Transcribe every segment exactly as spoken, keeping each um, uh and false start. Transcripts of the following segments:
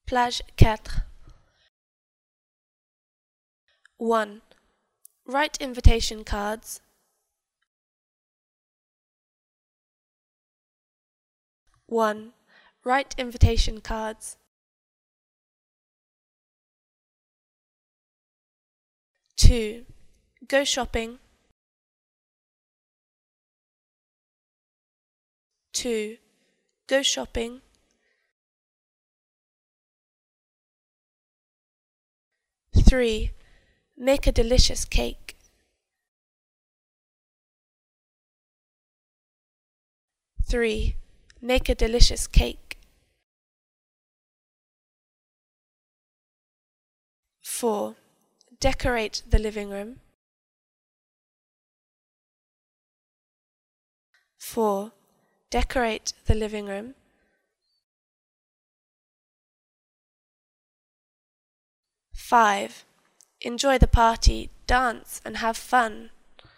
Plage quatre. one. Write invitation cards. one. Write invitation cards. two. Go shopping. two. Go shopping. three. Make a delicious cake. three. Make a delicious cake. four. Decorate the living room. four. Decorate the living room. five. Enjoy the party, dance and have fun.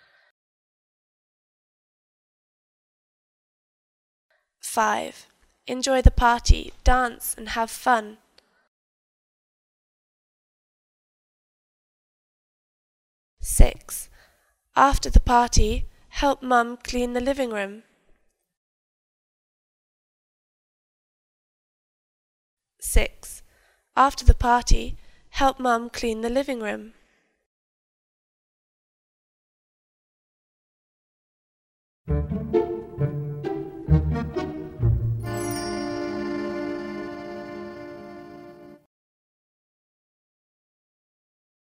five. Enjoy the party, dance and have fun. six. After the party, help Mum clean the living room. six. After the party, help Mum clean the living room.